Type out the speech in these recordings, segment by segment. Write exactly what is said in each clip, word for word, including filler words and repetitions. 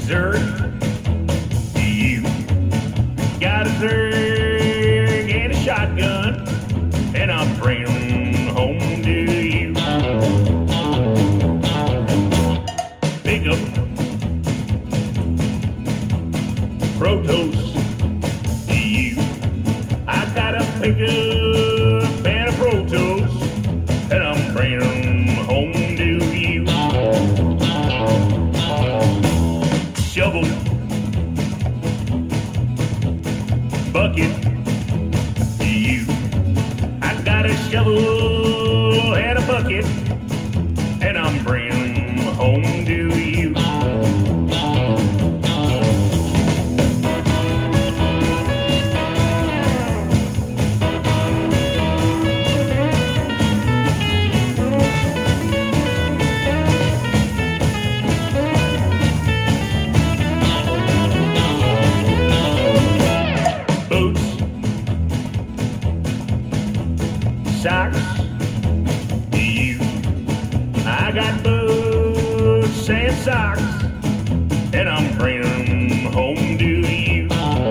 Zerg, you got a Zerg and a shotgun, and I'm bringing them home to you. Pick up Protos, you. I got a pickup and a Protos, and I'm bringing them home to you. Shovel, bucket, you. I got a shovel and a bucket, and I'm bringing them home to you. Socks, you. I got boots and socks, and I'm bringing them home to you.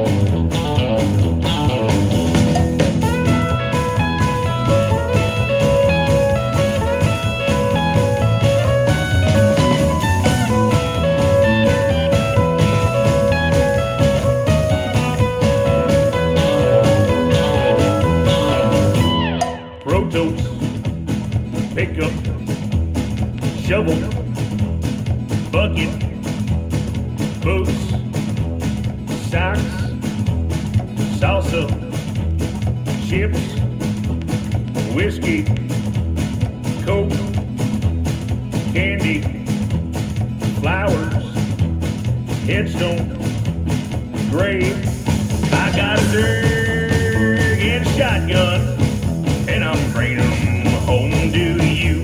Protos, pickup, shovel, bucket, boots, socks, salsa, chips, whiskey, coke, candy, flowers, headstone, grave. I got a Zerg and a shotgun, and I'm bringing them home to you.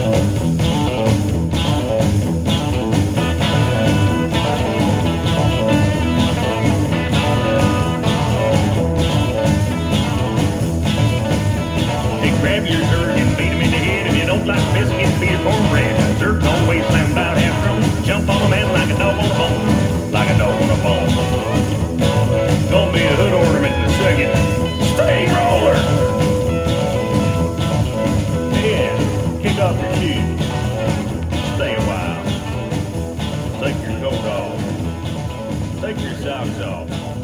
Hey, grab your Zerg and beat him in the head. If you don't like biscuits, beat it cornbread. Zerg's always slam about half grown. Jump on a man like a dog on a bone. Like a dog on a bone. Gonna be a hood ornament in a second. Stay roller. Kick off your shoes. Stay a while. Take your coat off. Take your socks off.